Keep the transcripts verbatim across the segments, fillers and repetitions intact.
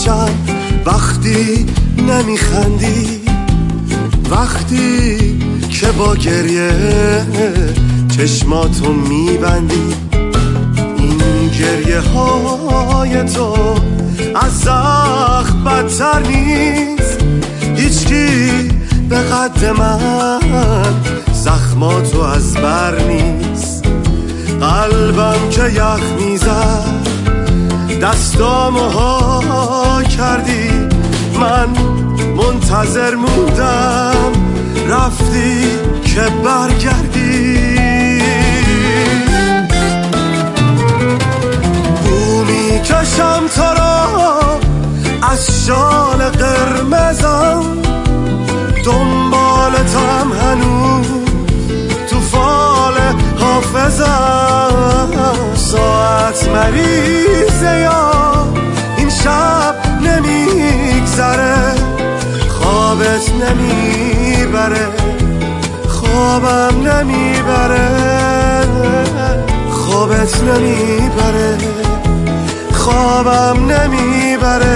میشم وقتی نمیخندی، وقتی که با گریه چشماتو میبندی. این گریه های تو از زخم بدتر نیست، هیچکی به قد من زخماتو از بر نیست. قلبم که یخ میزد دستامو ها کردی، من منتظر موندم رفتی که برگردی. بو میکشم تو را از شال قرمزم، دنبالتم هنوز تو فال حافظم. ساعت مریضه یا این شب نمیگذره، خوابت نمیبره، خوابم نمیبره، خوابت نمیبره، خوابم نمیبره.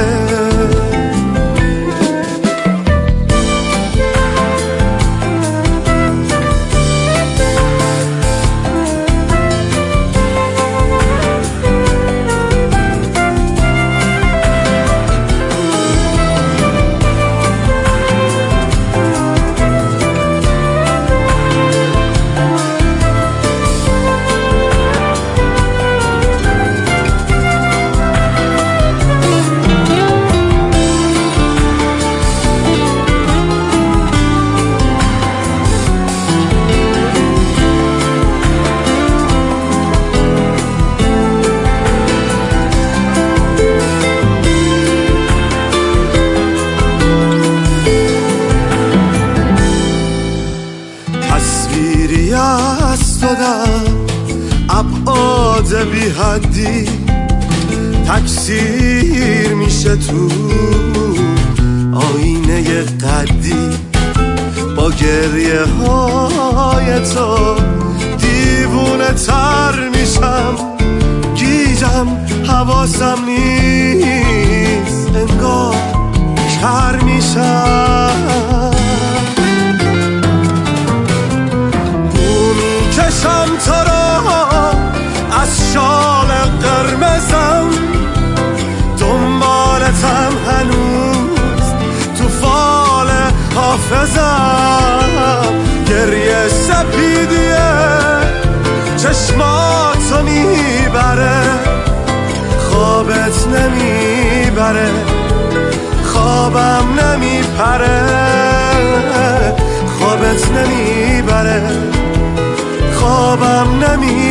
تصویری از تو در ابعاد بی حدی تکثیر میشه تو آینه قدی. با گریه های تو دیوونه تر میشم، گیجم حواسم نیست، انگار کر میشم. کشم تو را از شال قرمزم، دنبالتم هنوز تو فال حافظم. گریه سپیدیه چشماتو میبره، خوابت نمیبره، خوابم نمیپره، خوابت نمیبره، خوابم نمی